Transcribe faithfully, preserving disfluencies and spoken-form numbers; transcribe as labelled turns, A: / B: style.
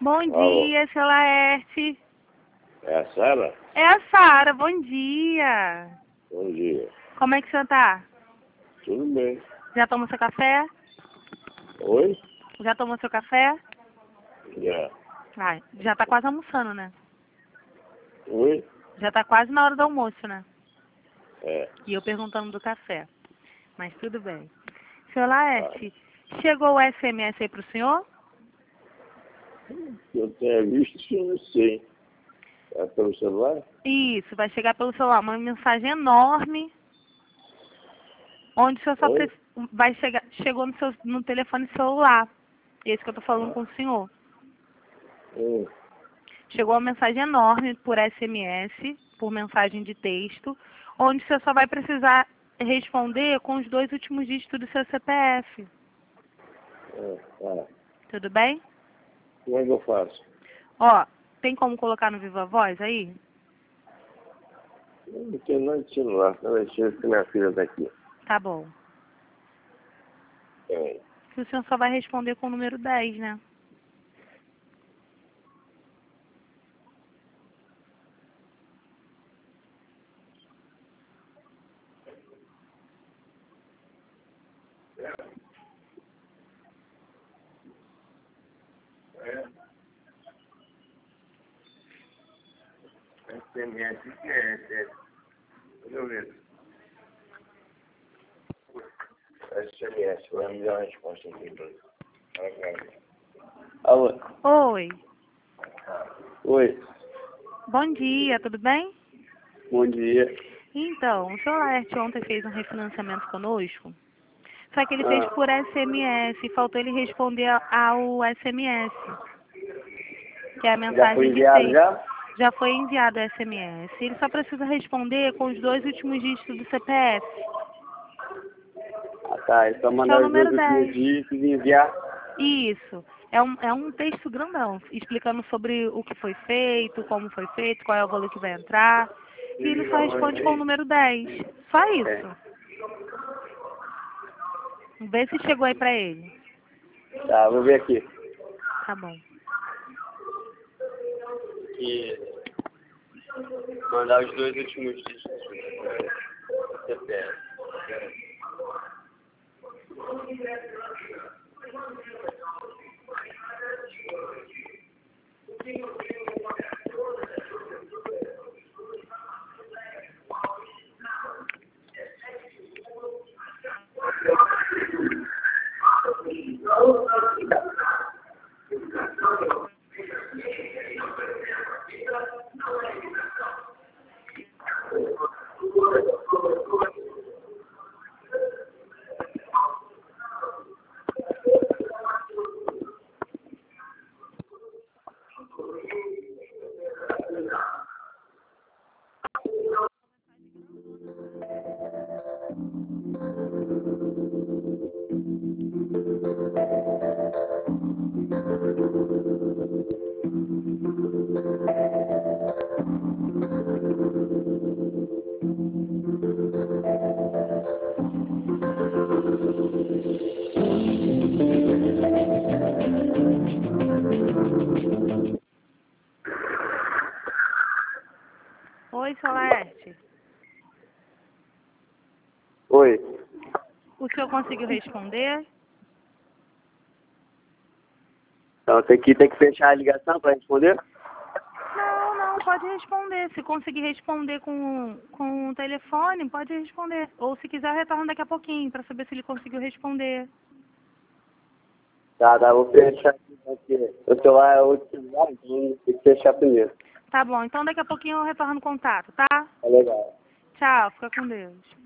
A: Bom
B: Alô.
A: dia, seu Laerte.
B: É a Sara?
A: É a Sara, bom dia.
B: Bom dia.
A: Como é que você tá?
B: Tudo bem.
A: Já tomou seu café?
B: Oi?
A: Já tomou seu café?
B: Já.
A: Ah, já tá quase almoçando, né?
B: Oi?
A: Já tá quase na hora do almoço, né?
B: É.
A: E eu perguntando do café. Mas tudo bem. Seu Laerte, chegou o S M S aí pro senhor?
B: Eu tenho visto, eu não sei. É pelo celular?
A: Isso, vai chegar pelo celular. Uma mensagem enorme. Onde o senhor só
B: Oi?
A: precisa. Vai chegar. Chegou no, seu, no telefone celular. Esse que eu tô falando com o senhor.
B: Hum.
A: Chegou uma mensagem enorme por S M S, por mensagem de texto, onde você só vai precisar responder com os dois últimos dígitos do seu C P F.
B: É, tá.
A: Tudo bem?
B: Como é que eu faço?
A: Ó, tem como colocar no Viva Voz aí?
B: Eu não tenho nada de celular. Tá mexendo que minha filha tá aqui.
A: Tá bom.
B: É.
A: Que o senhor só vai responder com o número dez, né?
B: S M S, o que é S M S? Deixa eu ver. S M S, vai me dar uma resposta aqui pra mim. Alô?
A: Oi.
B: Oi.
A: Bom dia, tudo bem?
B: Bom dia.
A: Então, o seu Laerte ontem fez um refinanciamento conosco, só que ele fez
B: Ah,
A: por S M S e faltou ele responder ao S M S, que é a
B: já foi
A: mensagem de
B: enviado
A: texto.
B: já?
A: Já foi enviado o S M S. Ele só precisa responder com os dois últimos dígitos do C P F,
B: Ah, tá. É só
A: que é o
B: mandar os dois
A: número
B: últimos
A: dez.
B: dígitos e enviar.
A: Isso. É um, é um texto grandão, explicando sobre o que foi feito, como foi feito, qual é o valor que vai entrar. E ele só responde com o número dez. Só
B: É.
A: isso. Vê se chegou aí pra ele.
B: Tá, vou ver aqui.
A: Tá bom.
B: Que mandar os dois últimos dígitos do C P F.
A: Oi, seu Laerte.
B: Oi.
A: O senhor conseguiu responder?
B: Então tem que, tem que fechar a ligação para responder?
A: Não, não, pode responder. Se conseguir responder com, com o telefone, pode responder. Ou se quiser, retorna daqui a pouquinho para saber se ele conseguiu responder.
B: Tá, tá, vou fechar aqui, porque o celular é outro celular, então tem que fechar primeiro.
A: Tá bom, então daqui a pouquinho eu retorno o contato, tá?
B: Tá legal.
A: Tchau, fica com Deus.